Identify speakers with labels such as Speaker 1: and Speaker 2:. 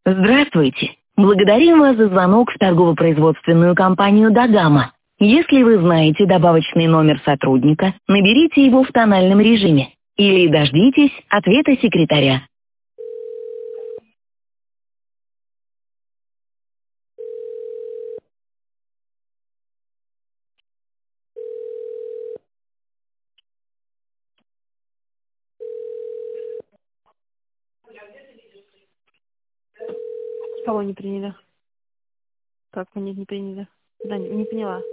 Speaker 1: Здравствуйте. Благодарим вас за звонок в торгово-производственную компанию «Дагама». Если вы знаете добавочный номер сотрудника, наберите его в тональном режиме или дождитесь ответа секретаря.
Speaker 2: Кого не приняли? Как понять не приняли? Да, не поняла.